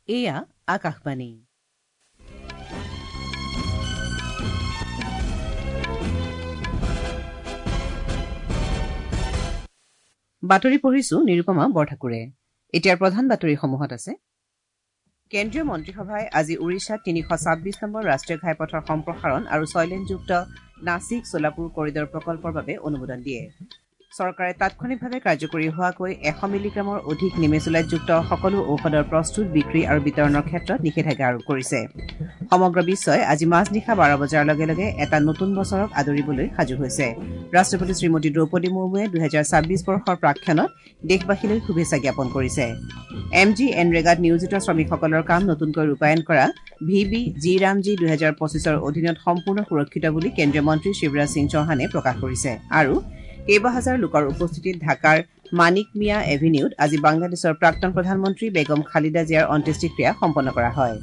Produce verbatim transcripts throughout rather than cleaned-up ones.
এয়া আকাশবাণী। বাতৰি পঢ়িছো নিৰুপমা বৰঠাকুৰে। এতিয়াৰ প্ৰধান বাতৰিসমূহত আছে কেন্দ্ৰীয় মন্ত্ৰীসভাই আজি উৰিষ্যাত তিনিশ ছাব্বিছ নম্বৰ ৰাষ্ট্ৰীয় ঘাইপথৰ সম্প্ৰসাৰণ আৰু ছয়লেনযুক্ত নাছিক সোলাপুৰ কৰিডৰ প্ৰকল্পৰ বাবে অনুমোদন দিয়ে। চৰকাৰে তাৎক্ষণিকভাৱে কাৰ্যকৰী হোৱাকৈ এশ মিলিগ্ৰামৰ অধিক নিমেচুলাইটযুক্ত সকলো ঔষধৰ প্ৰস্তুত বিক্ৰী আৰু বিতৰণৰ ক্ষেত্ৰত নিষেধাজ্ঞা আৰোপ কৰিছে। সমগ্ৰ বিশ্বই আজি মাজনিশা বাৰ বজাৰ লগে লগে এটা নতুন বছৰক আদৰিবলৈ সাজু হৈছে। ৰাষ্ট্ৰপতি শ্ৰীমতী দ্ৰৌপদী মুৰ্মুৱে দুহেজাৰ ছাব্বিছ বৰ্ষৰ প্ৰাক্ষণত দেশবাসীলৈ শুভেচ্ছা জ্ঞাপন কৰিছে। এম জি এনৰেগাত নিয়োজিত শ্ৰমিকসকলৰ কাম নতুনকৈ ৰূপায়ণ কৰা ভি বি জি ৰামজী দুহেজাৰ পঁচিছৰ অধীনত সম্পূৰ্ণ সুৰক্ষিত বুলি কেন্দ্ৰীয় মন্ত্ৰী শিৱৰাজ সিং চৌহানে প্ৰকাশ কৰিছে। আৰু কেইবা হাজাৰ লোকৰ উপস্থিতিত ঢাকাৰ মানিক মিয়া এভিনিউত আজি বাংলাদেশৰ প্ৰাক্তন প্ৰধানমন্ত্ৰী বেগম খালিদা জিয়াৰ অন্ত্যেষ্টিক্ৰিয়া সম্পন্ন কৰা হয়।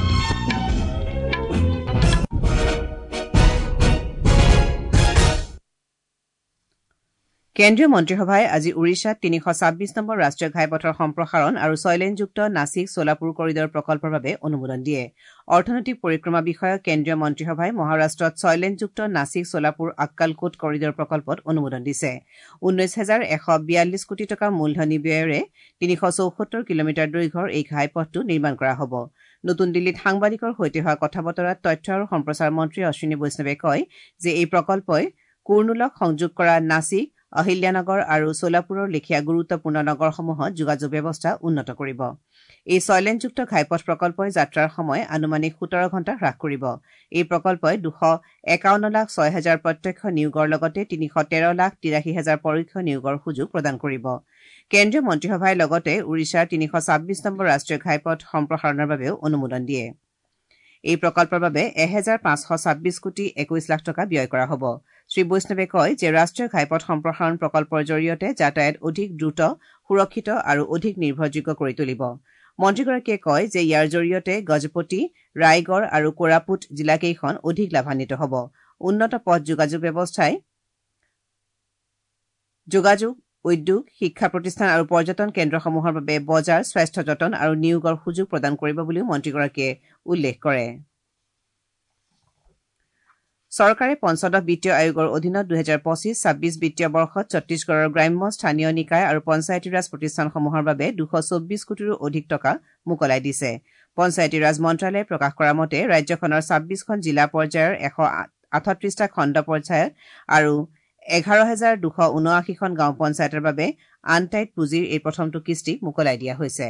কেন্দ্ৰীয় মন্ত্ৰীসভাই আজি উৰিষ্যাত তিনিশ ছাব্বিছ নম্বৰ ৰাষ্ট্ৰীয় ঘাইপথৰ সম্প্ৰসাৰণ আৰু ছয়লেনযুক্ত নাছিক সোলাপুৰ কৰিডৰ প্ৰকল্পৰ বাবে অনুমোদন দিয়ে। অৰ্থনৈতিক পৰিক্ৰমা বিষয়ক কেন্দ্ৰীয় মন্ত্ৰীসভাই মহাৰাষ্ট্ৰত ছয়লেনযুক্ত নাছিক সোলাপুৰ আক্কালকোট কৰিডৰ প্ৰকল্পত অনুমোদন দিছে। ঊনৈশ হাজাৰ এশ বিয়াল্লিছ কোটি টকা মূলধনী ব্যয়েৰে তিনিশ চৌসত্তৰ কিলোমিটাৰ দৈৰ্ঘ্যৰ এই ঘাইপথটো নিৰ্মাণ কৰা হ'ব। নতুন দিল্লীত সাংবাদিকৰ সৈতে হোৱা কথা বতৰাত তথ্য আৰু সম্প্ৰচাৰ মন্ত্ৰী অশ্বিনী বৈষ্ণৱে কয় যে এই প্ৰকল্পই কুৰ্নুলক সংযোগ কৰা নাছিক অহিল্যানগৰ আৰু সোলাপুৰৰ লেখীয়া গুৰুত্বপূৰ্ণ নগৰসমূহত যোগাযোগ ব্যৱস্থা উন্নত কৰিব। এই ছয়লেনযুক্ত ঘাইপথ প্ৰকল্পই যাত্ৰাৰ সময় আনুমানিক সোতৰ ঘণ্টা হ্ৰাস কৰিব। এই প্ৰকল্পই দুশ একাৱন্ন লাখ ছয় হাজাৰ প্ৰত্যক্ষ নিয়োগৰ লগতে তিনিশ তেৰ লাখ তিৰাশী হাজাৰ পৰোক্ষ নিয়োগৰ সুযোগ প্ৰদান কৰিব। কেন্দ্ৰীয় মন্ত্ৰীসভাই লগতে উৰিষ্যাৰ তিনিশ ছাব্বিছ নম্বৰ ৰাষ্ট্ৰীয় ঘাইপথ সম্প্ৰসাৰণৰ বাবেও অনুমোদন দিয়ে। এই প্ৰকল্পৰ বাবে এহেজাৰ পাঁচশ ছাব্বিছ কোটি একৈশ লাখ টকা ব্যয় কৰা হ'ব। শ্ৰীবৈষ্ণৱে কয় যে ৰাষ্ট্ৰীয় ঘাইপথ সম্প্ৰসাৰণ প্ৰকল্পৰ জৰিয়তে যাতায়াত অধিক দ্ৰুত, সুৰক্ষিত আৰু অধিক নিৰ্ভৰযোগ্য কৰি তুলিব। মন্ত্ৰীগৰাকীয়ে কয় যে ইয়াৰ জৰিয়তে গজপতি, ৰায়গড় আৰু কোৰাপুট জিলাকেইখন অধিক লাভান্বিত হ'ব। উন্নত পথ যোগাযোগ ব্যৱস্থাই যোগাযোগ, উদ্যোগ, শিক্ষা প্ৰতিষ্ঠান আৰু পৰ্যটন কেন্দ্ৰসমূহৰ বাবে বজাৰ, স্বাস্থ্য যতন আৰু নিয়োগৰ সুযোগ প্ৰদান কৰিব বুলিও মন্ত্ৰীগৰাকীয়ে উল্লেখ কৰে। চৰকাৰে পঞ্চদশ বিত্তীয় আয়োগৰ অধীনত দুহেজাৰ পঁচিছ ছাব্বিছ বিত্তীয় বৰ্ষত ছত্তীশগড়ৰ গ্ৰাম্য স্থানীয় নিকায় আৰু পঞ্চায়তী ৰাজ প্ৰতিষ্ঠানসমূহৰ বাবে দুশ চৌব্বিছ কোটিৰো অধিক টকা মোকলাই দিছে। পঞ্চায়তী ৰাজ মন্ত্ৰালয়ে প্ৰকাশ কৰা মতে ৰাজ্যখনৰ ছাব্বিছখন জিলা পৰ্যায়ৰ এশ আঠত্ৰিশটা খণ্ড পঞ্চায়ত আৰু এঘাৰ হাজাৰ দুশ ঊনআশীখন গাঁও পঞ্চায়তৰ বাবে আনটাইড পুঁজিৰ এই প্ৰথমটো কিস্তি মোকলাই দিয়া হৈছে।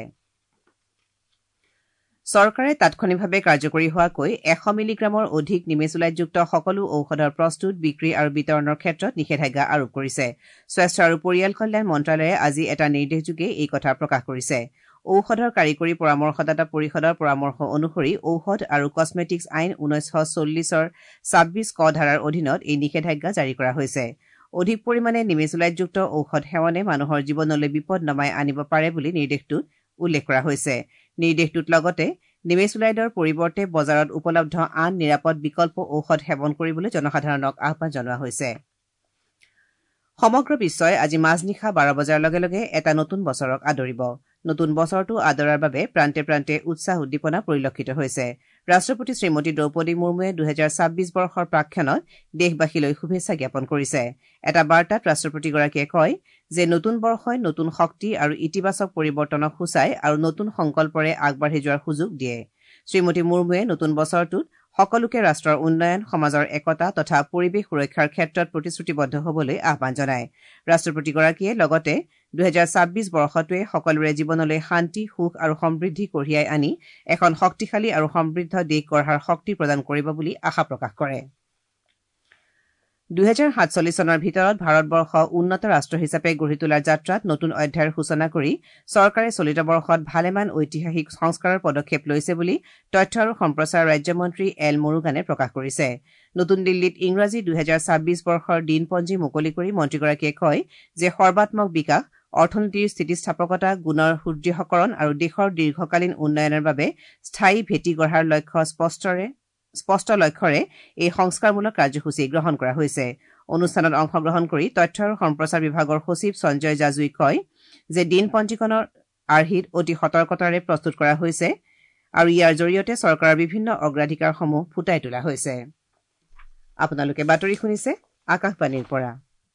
চৰকাৰে তাৎক্ষণিকভাৱে কাৰ্যকৰী হোৱাকৈ এশ মিলিগ্ৰামৰ অধিক নিমেচুলাইটযুক্ত সকলো ঔষধৰ প্ৰস্তুত, বিক্ৰী আৰু বিতৰণৰ ক্ষেত্ৰত নিষেধাজ্ঞা আৰোপ কৰিছে। স্বাস্থ্য আৰু পৰিয়াল কল্যাণ মন্ত্ৰালয়ে আজি এটা নিৰ্দেশযোগে এই কথা প্ৰকাশ কৰিছে। ঔষধৰ কাৰিকৰী পৰামৰ্শদাতা পৰিষদৰ পৰামৰ্শ অনুসৰি ঔষধ আৰু কছমেটিক্স আইন ঊনৈছশ চল্লিছৰ ছাব্বিছ ক ধাৰাৰ অধীনত এই নিষেধাজ্ঞা জাৰি কৰা হৈছে। অধিক পৰিমাণে নিমেচুলাইটযুক্ত ঔষধ সেৱনে মানুহৰ জীৱনলৈ বিপদ নমাই আনিব পাৰে বুলি নিৰ্দেশটোত উল্লেখ কৰা হৈছে। নিৰ্দেশটোত লগতে নিমেচুলাইডৰ পৰিৱৰ্তে বজাৰত উপলব্ধ আন নিৰাপদ বিকল্প ঔষধ সেৱন কৰিবলৈ জনসাধাৰণক আহ্বান জনোৱা হৈছে। সমগ্ৰ বিশ্বই আজি মাজনিশা বাৰ বজাৰ লগে লগে এটা নতুন বছৰক আদৰিব। নতুন বছৰটো আদৰাৰ বাবে প্ৰান্তে প্ৰান্তে উৎসাহ উদ্দীপনা পৰিলক্ষিত হৈছে। ৰাষ্ট্ৰপতি শ্ৰীমতী দ্ৰৌপদী মুৰ্মুৱে দুহেজাৰ ছাব্বিছ বৰ্ষৰ প্ৰাক্ষণত দেশবাসীলৈ শুভেচ্ছা জ্ঞাপন কৰিছে। এটা বাৰ্তাত ৰাষ্ট্ৰপতিগৰাকীয়ে কয় যে নতুন বৰ্ষই নতুন শক্তি আৰু ইতিবাচক পৰিৱৰ্তনক সূচায় আৰু নতুন সংকল্পৰে আগবাঢ়ি যোৱাৰ সুযোগ দিয়ে। শ্ৰীমতী মুৰ্মুৱে নতুন বছৰটোত সকলোকে ৰাষ্ট্ৰৰ উন্নয়ন, সমাজৰ একতা তথা পৰিৱেশ সুৰক্ষাৰ ক্ষেত্ৰত প্ৰতিশ্ৰুতিবদ্ধ হ'বলৈ আহ্বান জনায়। ৰাষ্ট্ৰপতিগৰাকীয়ে লগতে দুহেজাৰ ছাব্বিছ বৰ্ষটোৱে সকলোৰে জীৱনলৈ শান্তি, সুখ আৰু সমৃদ্ধি কঢ়িয়াই আনি এখন শক্তিশালী আৰু সমৃদ্ধ দেশ গঢ়াৰ শক্তি প্ৰদান কৰিব বুলি আশা প্ৰকাশ কৰে। দুহেজাৰ সাতচল্লিছ চনৰ ভিতৰত ভাৰতবৰ্ষ উন্নত ৰাষ্ট্ৰ হিচাপে গঢ়ি তোলাৰ যাত্ৰাত নতুন অধ্যায়ৰ সূচনা কৰি চৰকাৰে চলিত বৰ্ষত ভালেমান ঐতিহাসিক সংস্কাৰৰ পদক্ষেপ লৈছে বুলি তথ্য আৰু সম্প্ৰচাৰ ৰাজ্যমন্ত্ৰী এল মুৰুগানে প্ৰকাশ কৰিছে। নতুন দিল্লীত ইংৰাজী দুহেজাৰ ছাব্বিছ বৰ্ষৰ দিনপঞ্জী মুকলি কৰি মন্ত্ৰীগৰাকীয়ে কয় যে সৰ্বাত্মক বিকাশ, অৰ্থনীতিৰ স্থিতিস্থাপকতা, গুণৰ সুদৃঢ়কৰণ আৰু দেশৰ দীৰ্ঘকালীন উন্নয়নৰ বাবে স্থায়ী ভেটি গঢ়াৰ লক্ষ্য স্পষ্টৰে স্পষ্ট লক্ষ্যৰে এই সংস্কাৰমূলক কাৰ্যসূচী গ্ৰহণ কৰা হৈছে। অনুষ্ঠানত অংশগ্ৰহণ কৰি তথ্য আৰু সম্প্ৰচাৰ বিভাগৰ সচিব সঞ্জয় জাজুই কয় যে দিনপঞ্জীখনৰ আৰ্হিত অতি সতৰ্কতাৰে প্ৰস্তুত কৰা হৈছে আৰু ইয়াৰ জৰিয়তে চৰকাৰৰ বিভিন্ন অগ্ৰাধিকাৰসমূহ ফুটাই তোলা হৈছে আপোনালোকে বাতৰি শুনিছে আকাশবাণীৰ পৰা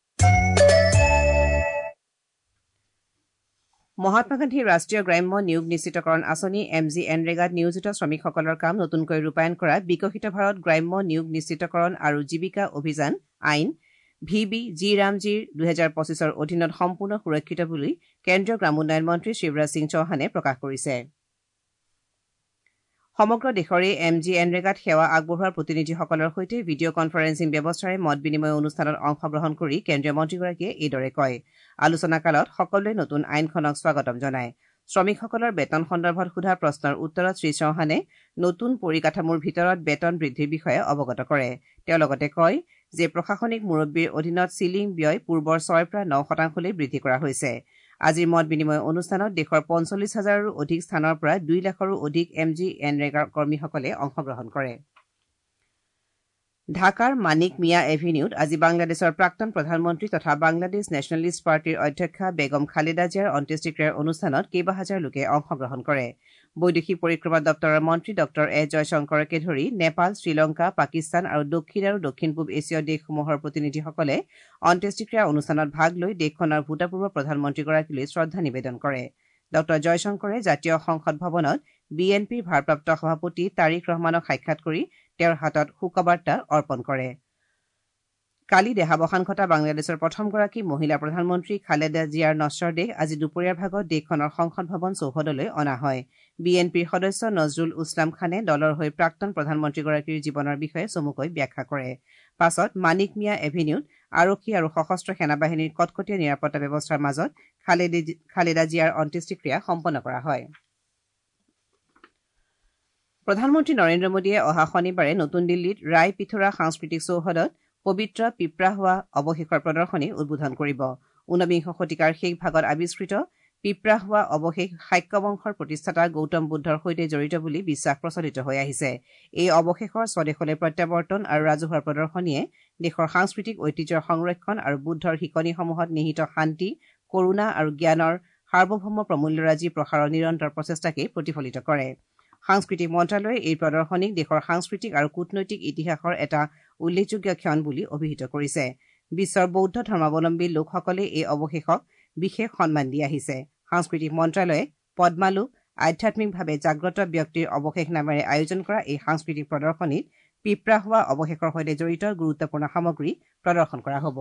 মহাত্মা গান্ধী ৰাষ্ট্ৰীয় গ্ৰাম্য নিয়োগ নিশ্চিতকৰণ আঁচনি এম জি এনৰেগাত নিয়োজিত শ্ৰমিকসকলৰ কাম নতুনকৈ ৰূপায়ণ কৰা বিকশিত ভাৰত গ্ৰাম্য নিয়োগ নিশ্চিতকৰণ আৰু জীৱিকা অভিযান আইন ভি বি জি ৰামজীৰ দুহেজাৰ পঁচিছৰ অধীনত সম্পূৰ্ণ সুৰক্ষিত বুলি কেন্দ্ৰীয় গ্ৰাম উন্নয়ন মন্ত্ৰী শিৱৰাজ সিং চৌহানে প্ৰকাশ কৰিছে সমগ্ৰ দেশৰে এম জি এনৰেগাত সেৱা আগবঢ়োৱাৰ প্ৰতিনিধিসকলৰ সৈতে ভিডিঅ' কনফাৰেন্সিং ব্যৱস্থাৰে মত বিনিময় অনুষ্ঠানত অংশগ্ৰহণ কৰি কেন্দ্ৰীয় মন্ত্ৰীগৰাকীয়ে এইদৰে কয় আলোচনা কালত সকলোৱে নতুন আইনখনক স্বাগতম জনায় শ্ৰমিকসকলৰ বেতন সন্দৰ্ভত সোধা প্ৰশ্নৰ উত্তৰত শ্ৰী চৌহানে নতুন পৰিকাঠামোৰ ভিতৰত বেতন বৃদ্ধিৰ বিষয়ে অৱগত কৰে তেওঁ লগতে কয় যে প্ৰশাসনিক মুৰব্বীৰ অধীনত চিলিং ব্যয় পূৰ্বৰ ছয়ৰ পৰা ন শতাংশলৈ বৃদ্ধি কৰা হৈছে আজিৰ মত বিনিময় অনুষ্ঠানত দেশৰ পঞ্চল্লিছ হাজাৰৰো অধিক স্থানৰ পৰা দুই লাখৰো অধিক এম জি এনৰেগাৰ কৰ্মীসকলে অংশগ্ৰহণ কৰে ঢাকাৰ মানিক মিয়া এভিনিউত আজি বাংলাদেশৰ প্ৰাক্তন প্ৰধানমন্ত্ৰী তথা বাংলাদেশ নেশ্যনেলিষ্ট পাৰ্টীৰ অধ্যক্ষা বেগম খালেদা জিয়াৰ অন্ত্যেষ্টিক্ৰিয়াৰ অনুষ্ঠানত কেইবা হাজাৰ লোকে অংশগ্ৰহণ কৰে বৈদেশিক পৰিক্ৰমা দপ্তৰৰ মন্ত্ৰী ডক্টৰ এ জয়শংকৰকে ধৰি নেপাল শ্ৰীলংকা পাকিস্তান আৰু দক্ষিণ আৰু দক্ষিণ পূব এছীয় দেশসমূহৰ প্ৰতিনিধিসকলে অন্ত্যেষ্টিক্ৰিয়া অনুষ্ঠানত ভাগ লৈ দেশখনৰ ভূতপূৰ্ব প্ৰধানমন্ত্ৰীগৰাকীলৈ শ্ৰদ্ধা নিবেদন কৰে ডক্টৰ জয়শংকৰে জাতীয় সংসদ ভৱনত বি এন পিৰ ভাৰপ্ৰাপ্ত সভাপতি তাৰিক ৰহমানক সাক্ষাৎ কৰি তেওঁৰ হাতত শোকবাৰ্তা অৰ্পণ কৰে কালি দেহাৱসান ঘটা বাংলাদেশৰ প্ৰথমগৰাকী মহিলা প্ৰধানমন্ত্ৰী খালেদা জিয়াৰ নশ্বৰ দেহ আজি দুপৰীয়াৰ ভাগত দেশখনৰ সংসদ ভৱন চৌহদলৈ অনা হয় বি এন পিৰ সদস্য নজৰুল ইছলাম খানে দলৰ হৈ প্ৰাক্তন প্ৰধানমন্ত্ৰীগৰাকীৰ জীৱনৰ বিষয়ে চমুকৈ ব্যাখ্যা কৰে পাছত মানিক মিয়া এভিনিউত আৰক্ষী আৰু সশস্ত্ৰ সেনাবাহিনীৰ কটকটীয়া নিৰাপত্তা ব্যৱস্থাৰ মাজত খালেদা জিয়াৰ অন্ত্যেষ্টিক্ৰিয়া সম্পন্ন কৰা হয় প্ৰধানমন্ত্ৰী নৰেন্দ্ৰ মোদীয়ে অহা শনিবাৰে নতুন দিল্লীত ৰাই পিথোৰা সাংস্কৃতিক চৌহদত পবিত্ৰ পিপ্ৰা হোৱা অৱশেষৰ প্ৰদৰ্শনী উদ্বোধন কৰিব ঊনবিংশ শতিকাৰ শেষ ভাগত আৱিষ্কৃত পিপ্ৰা হোৱা অৱশেষ শাক্য বংশৰ প্ৰতিষ্ঠাতা গৌতম বুদ্ধৰ সৈতে জড়িত বুলি বিশ্বাস প্ৰচলিত হৈ আহিছে এই অৱশেষৰ স্বদেশলৈ প্ৰত্যাৱৰ্তন আৰু ৰাজহুৱা প্ৰদৰ্শনীয়ে দেশৰ সাংস্কৃতিক ঐতিহ্যৰ সংৰক্ষণ আৰু বুদ্ধৰ শিকনিসমূহত নিহিত শান্তি কৰুণা আৰু জ্ঞানৰ সাৰ্বভৌম প্ৰমূল্যৰাজি প্ৰসাৰৰ নিৰন্তৰ প্ৰচেষ্টাকে প্ৰতিফলিত কৰে সাংস্কৃতিক মন্ত্ৰালয়ে এই প্ৰদৰ্শনীক দেশৰ সাংস্কৃতিক আৰু কূটনৈতিক ইতিহাসৰ এটা উল্লেখযোগ্য ক্ষণ বুলি অভিহিত কৰিছে বিশ্বৰ বৌদ্ধ ধৰ্মাৱলম্বী লোকসকলে এই অৱশেষক বিশেষ সন্মান দি আহিছে সাংস্কৃতিক মন্ত্ৰালয়ে পদ্মালোক আধ্যাত্মিকভাৱে জাগ্ৰত ব্যক্তিৰ অৱশেষ নামেৰে আয়োজন কৰা এই সাংস্কৃতিক প্ৰদৰ্শনীত পিপ্ৰা হোৱা অৱশেষৰ সৈতে জড়িত গুৰুত্বপূৰ্ণ সামগ্ৰী প্ৰদৰ্শন কৰা হ'ব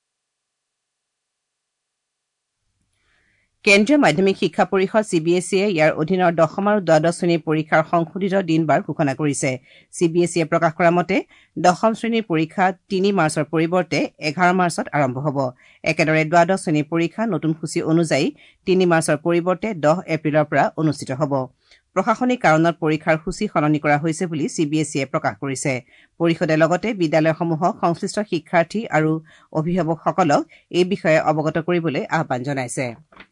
কেন্দ্ৰীয় মাধ্যমিক শিক্ষা পৰিষদ চি বি এছ ইয়ে ইয়াৰ অধীনৰ দশম আৰু দ্বাদশ শ্ৰেণীৰ পৰীক্ষাৰ সংশোধিত দিনবাৰ ঘোষণা কৰিছে চি বি এছ ইয়ে প্ৰকাশ কৰা মতে দশম শ্ৰেণীৰ পৰীক্ষা তিনি মাৰ্চৰ পৰিৱৰ্তে এঘাৰ মাৰ্চত আৰম্ভ হ'ব একেদৰে দ্বাদশ শ্ৰেণীৰ পৰীক্ষা নতুন সূচী অনুযায়ী তিনি মাৰ্চৰ পৰিৱৰ্তে দহ এপ্ৰিলৰ পৰা অনুষ্ঠিত হ'ব প্ৰশাসনিক কাৰণত পৰীক্ষাৰ সূচী সলনি কৰা হৈছে বুলি চি বি এছ ইয়ে প্ৰকাশ কৰিছে পৰিষদে লগতে বিদ্যালয়সমূহক সংশ্লিষ্ট শিক্ষাৰ্থী আৰু অভিভাৱকসকলক এই বিষয়ে অৱগত কৰিবলৈ আহ্বান জনাইছে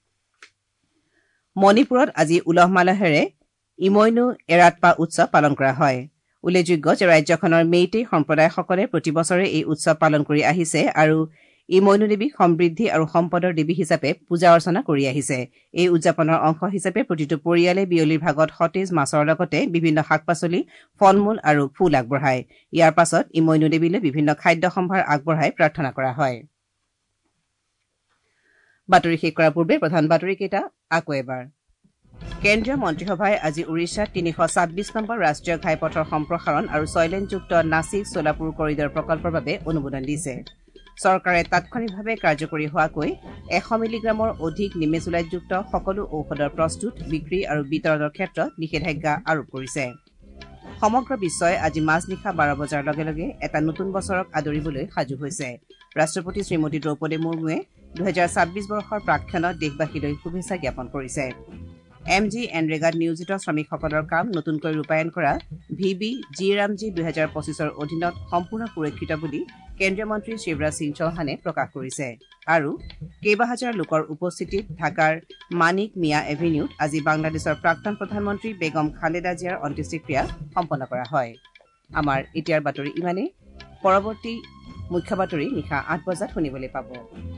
মণিপুৰত আজি উলহ মালহেৰে ইমৈনু এৰাটপা উৎসৱ পালন কৰা হয় উল্লেখযোগ্য যে ৰাজ্যখনৰ মেইটেই সম্প্ৰদায়সকলে প্ৰতিবছৰে এই উৎসৱ পালন কৰি আহিছে আৰু ইমৈনু দেৱীক সমৃদ্ধি আৰু সম্পদৰ দেৱী হিচাপে পূজা অৰ্চনা কৰি আহিছে এই উদযাপনৰ অংশ হিচাপে প্ৰতিটো পৰিয়ালে বিয়লিৰ ভাগত সতেজ মাছৰ লগতে বিভিন্ন শাক পাচলি ফল মূল আৰু ফুল আগবঢ়ায় ইয়াৰ পাছত ইমৈনু দেৱীলৈ বিভিন্ন খাদ্য সম্ভাৰ আগবঢ়াই প্ৰাৰ্থনা কৰা হয় বাতৰি শেষ কৰাৰ পূৰ্বে প্ৰধান বাতৰিকেইটা আকৌ এবাৰ কেন্দ্ৰীয় মন্ত্ৰীসভাই আজি উৰিষ্যাত তিনিশ ছাব্বিছ নম্বৰ ৰাষ্ট্ৰীয় ঘাইপথৰ সম্প্ৰসাৰণ আৰু ছয়লেনযুক্ত নাছিক সোলাপুৰ কৰিডৰ প্ৰকল্পৰ বাবে অনুমোদন দিছে চৰকাৰে তাৎক্ষণিকভাৱে কাৰ্যকৰী হোৱাকৈ এশ মিলিগ্ৰামৰ অধিক নিমেজুলাইটযুক্ত সকলো ঔষধৰ প্ৰস্তুত বিক্ৰী আৰু বিতৰণৰ ক্ষেত্ৰত নিষেধাজ্ঞা আৰোপ কৰিছে সমগ্ৰ বিশ্বই আজি মাজনিশা বাৰ বজাৰ লগে লগে এটা নতুন বছৰক আদৰিবলৈ সাজু হৈছে ৰাষ্ট্ৰপতি শ্ৰীমতী দ্ৰৌপদী মুৰ্মুৱে দুহেজাৰ ছাব্বিছ বৰ্ষৰ প্ৰাক্ষণত দেশবাসীলৈ শুভেচ্ছা জ্ঞাপন কৰিছে এম জি এনৰেগাত নিয়োজিত শ্ৰমিকসকলৰ কাম নতুনকৈ ৰূপায়ণ কৰা ভি বি জি ৰামজী দুহেজাৰ পঁচিছৰ অধীনত সম্পূৰ্ণ সুৰক্ষিত বুলি কেন্দ্ৰীয় মন্ত্ৰী শিৱৰাজ সিং চৌহানে প্ৰকাশ কৰিছে আৰু কেইবা হাজাৰ লোকৰ উপস্থিতিত ঢাকাৰ মানিক মিয়া এভিনিউত আজি বাংলাদেশৰ প্ৰাক্তন প্ৰধানমন্ত্ৰী বেগম খালেদা জিয়াৰ অন্ত্যেষ্টিক্ৰিয়া সম্পন্ন কৰা হয় আমাৰ এতিয়াৰ বাতৰি ইমানেই পৰৱৰ্তী মুখ্য বাতৰি নিশা আঠ বজাত শুনিবলৈ পাব